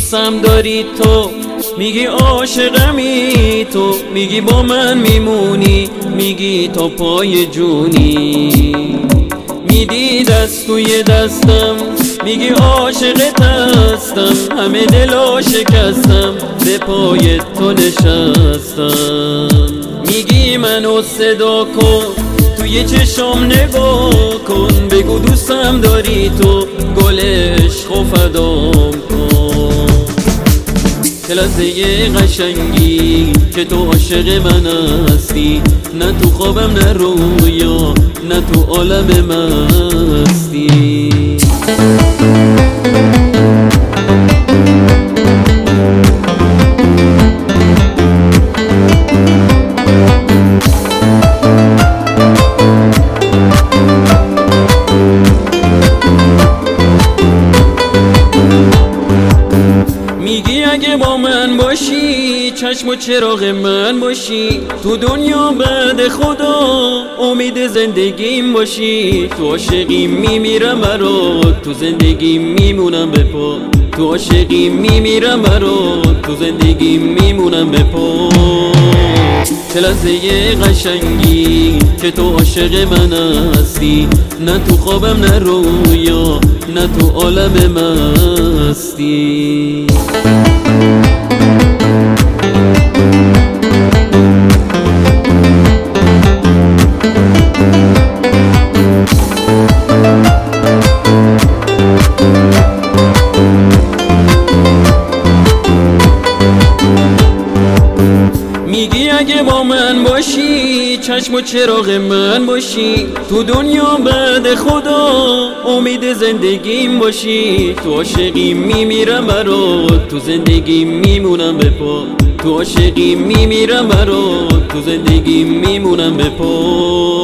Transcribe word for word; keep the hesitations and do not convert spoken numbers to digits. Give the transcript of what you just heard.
دوستم داری تو، میگی عاشقمی تو، میگی با من میمونی، میگی تا پای جونی. میدی دست توی دستم، میگی عاشقت هستم، همه دلا شکستم، به پای تو نشستم. میگی منو صدا کن، توی چشم نگاه کن، بگو دوستم داری تو، گل عشق و فدام کن. چه لحظه قشنگی که تو عاشق من هستی، نه تو خوابم نه رویا، نه تو عالم مستی. میگی اگه با من باشی، چشم و چراغ من باشی، تو دنیا بعد خدا امید زندگیم باشی. تو عاشقی میمیرم برات، تو زندگی میمونم به پا، تو عاشقی میمیرم برات، تو زندگی میمونم به پا. چه لحظه قشنگی که تو عاشق من هستی، نه تو خوابم نه رویا، نه تو عالم مستی. میگی اگه با من باشی، چشم و چراغ من باشی، تو دنیا بعد خدا امید زندگیم باشی. تو عاشقی میمیرم برات، تو زندگی میمونم به پا، تو عاشقی میمیرم برات، تو زندگی میمونم به پا.